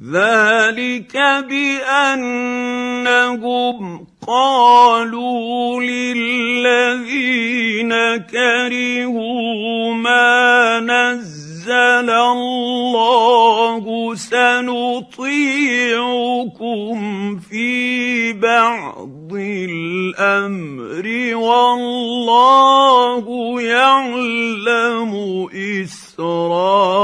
ذلك بأنهم قالوا للذين كرهوا ما نزل الله سنطيعكم في بعض الأمر والله يعلم إسرارهم.